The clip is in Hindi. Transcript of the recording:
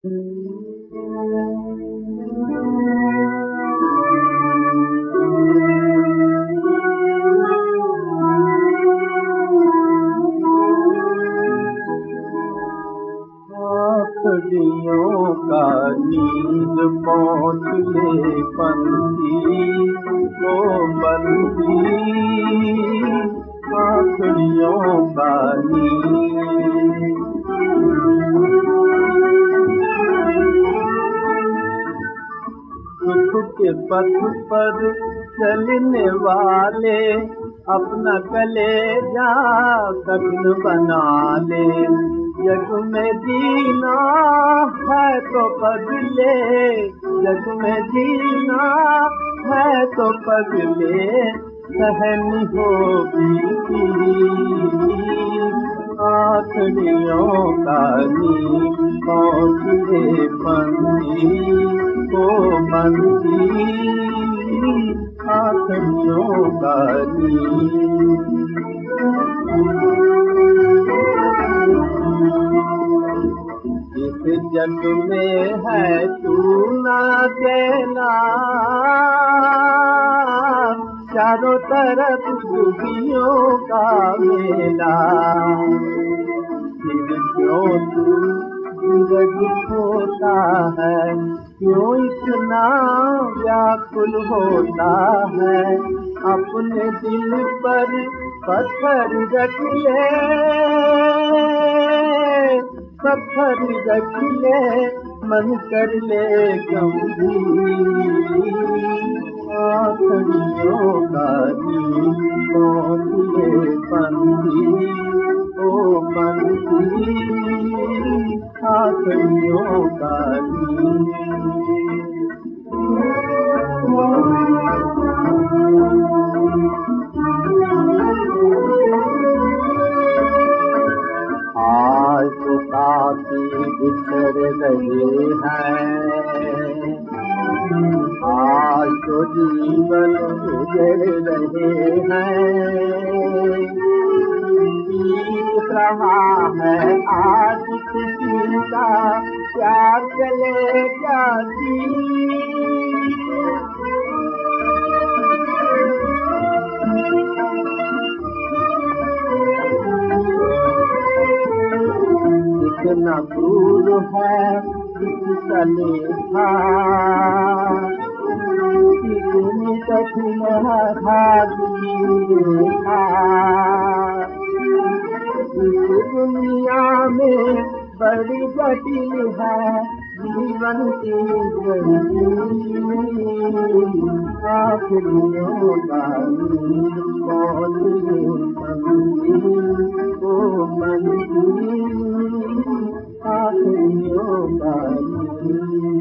आखड़ियों का नींद पहुँच ले पंथी को बंदी, आखड़ियों का नींद। सुख के पथ पर चलने वाले अपना कलेजा कठिन बना ले। जग में जीना है तो बदले, जग में जीना है तो बदले, सहनी होगी आखड़ियों का नींद पहुँच ले पंथी को बंदी, आखड़ियों का नींद। इस जग में है तू ना देना, चारों तरफ दुखियों का मेला। फिर क्यों तू जिंदगी होता है, क्यों इतना व्याकुल होता है। अपने दिल पर पत्थर रख ले, पत्थर रख ले, मन कर ले गंभीर। आखड़ियों का नींद पहुँच ले पंथी ओ बंदी, आखड़ियों का नींद। आज तो काफी बिछड़ रहे हैं, आज तो जीवन गुजर रहे हैं। बीत रहा है आज किसी का प्यार चले जाती, कितना दूर है किसका लेखा, कितनी कठिन है देखा। इस दुनिया में बड़ी जटिल है जीवन की जिंदगी। आखड़ियों का नींद पहुँच ले पंथी को बंदी, आखड़ियों का नींद।